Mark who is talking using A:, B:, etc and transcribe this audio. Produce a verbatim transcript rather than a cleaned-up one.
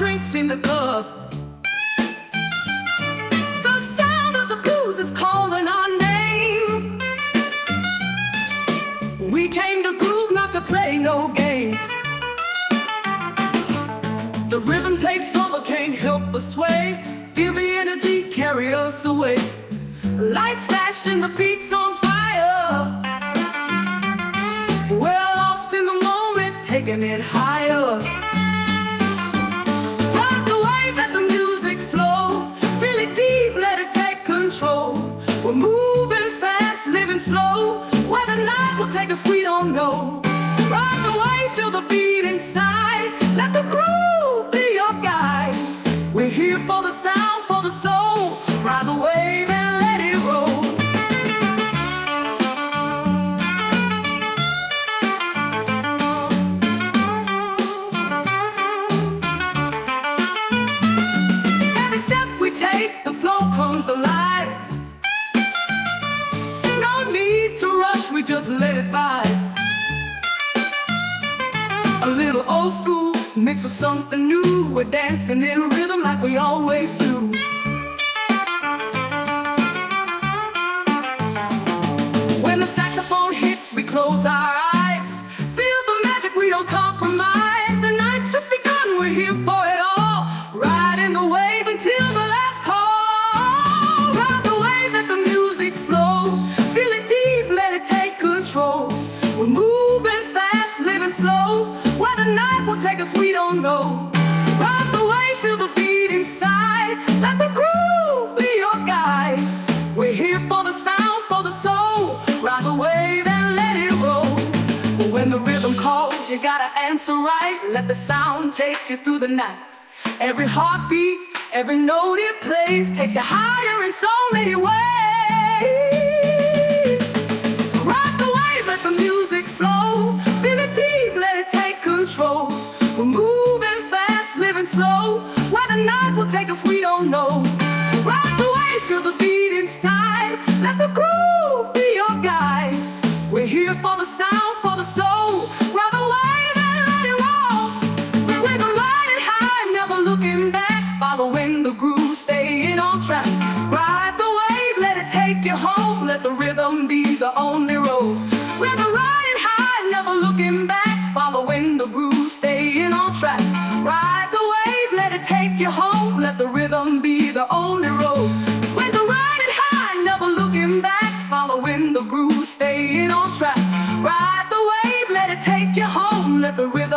A: drinks in the club. The sound of the blues is calling our name. We came to groove, not to play no games. The rhythm takes over, can't help but sway. Feel the energy carry us away. Lights flashing, the beat's on fire. We're lost in the moment, taking it higher. Ride the wave, let the music flow. Feel it deep, let it take control. We're moving fast, living slow. Where the night will take us, we don't know. Ride the wave, feel the beat inside. Let the groove be your guide. We're here for the sound, for the soul. Ride the wave and let it roll. Every step we take, the flow comes alive. No need to rush, we just let it vibe. A little old school mixed with something new. We're dancing in rhythm like we always do. When the saxophone hits, we close our eyes. Feel the magic, we don't compromise. The night's just begun, we're here for it all. Riding the wave until the last call. Ride the wave, let the music flow. Feel it deep, let it take control. We're moving fast, living slow. Where the night will take us, we don't know. Ride the wave, feel the beat inside. Let the groove be your guide. We're here for the sound, for the soul. Ride the wave and let it roll. But when the rhythm calls, you gotta answer right. Let the sound take you through the night. Every heartbeat, every note it plays takes you higher in so many ways. Ride the wave, let the music flow. Feel it deep, let it take control. We're moving fast, living slow. Where the night will take us, we don't know. Ride the wave, feel the beat inside. Let the groove be your guide. We're here for the sound, for the soul. Ride the wave and let it roll. We're gonna ride it high, never looking back. Following the groove, staying on track. Ride the wave, let it take you home. Let the rhythm be the only road. We're gonna ride it high, never looking back. Following the groove, staying on track. Ride the wave, let it take you home. Let the rhythm be the only road. We're gonna ride it high, never looking back. Following the groove, staying on track. Ride the wave, let it take you home. Let the rhythm